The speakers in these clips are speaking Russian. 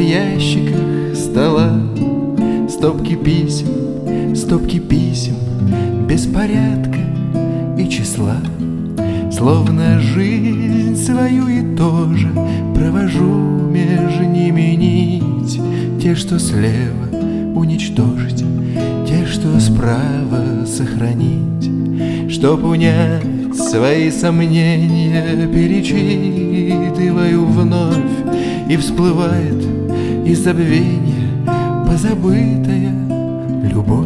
ящиках стола стопки писем без порядка и числа. Словно жизнь свою и тоже провожу между ними нить. Те, что слева, уничтожить, те, что справа, сохранить. Чтоб унять свои сомнения, перечитываю вновь, и всплывает из забвения позабытая любовь.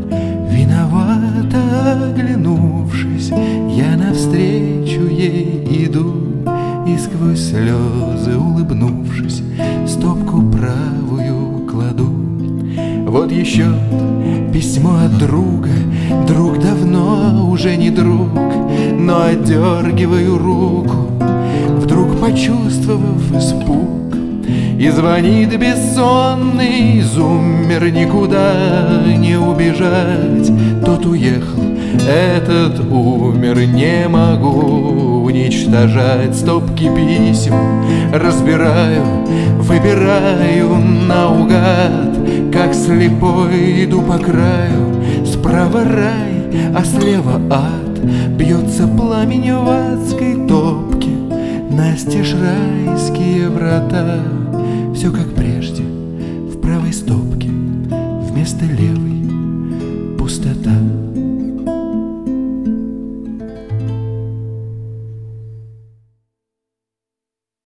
Виновато оглянувшись, я навстречу ей иду, и сквозь слезы улыбнувшись, стопку правую кладу. Вот еще письмо от друга, друг давно уже не друг, но отдергиваю руку, вдруг почувствовав испуг. И звонит бессонный зуммер, никуда не убежать. Тот уехал, этот умер, не могу уничтожать. Стопки писем разбираю, выбираю наугад, как слепой иду по краю. Справа рай, а слева ад, бьется пламень в адской топке, настежь райские врата. Все как прежде, в правой стопке вместо левой